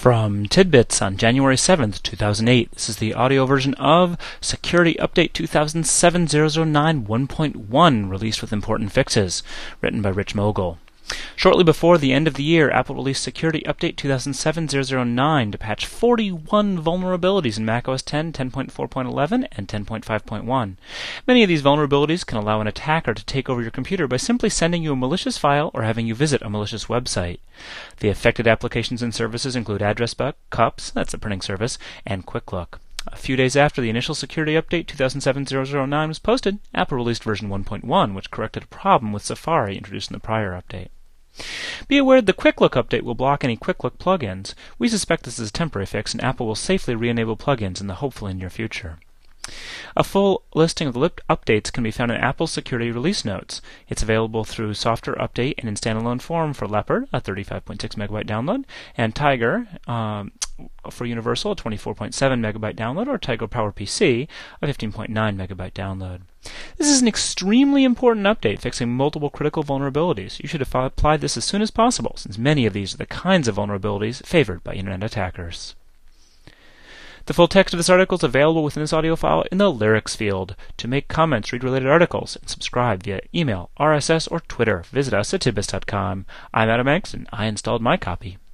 From Tidbits on January 7th, 2008, this is the audio version of Security Update 2007-009 1.1, released with important fixes, written by Rich Mogul. Shortly before the end of the year, Apple released Security Update 2007-009 to patch 41 vulnerabilities in macOS 10, 10.4.11, and 10.5.1. Many of these vulnerabilities can allow an attacker to take over your computer by simply sending you a malicious file or having you visit a malicious website. The affected applications and services include AddressBuck, Cups, that's a printing service, and QuickLook. A few days after the initial Security Update 2007-009 was posted, Apple released version 1.1, which corrected a problem with Safari introduced in the prior update. Be aware the QuickLook update will block any QuickLook plugins. We suspect this is a temporary fix, and Apple will safely re-enable plugins in the hopefully near future. A full listing of the updates can be found in Apple's security release notes. It's available through Software Update and in standalone form for Leopard, a 35.6 megabyte download, and Tiger for Universal, a 24.7 megabyte download, or Tiger PowerPC, a 15.9 megabyte download. This is an extremely important update fixing multiple critical vulnerabilities. You should apply this as soon as possible, since many of these are the kinds of vulnerabilities favored by Internet attackers. The full text of this article is available within this audio file in the lyrics field. To make comments, read related articles, and subscribe via email, RSS, or Twitter, visit us at tidbits.com. I'm Adam X, and I installed my copy.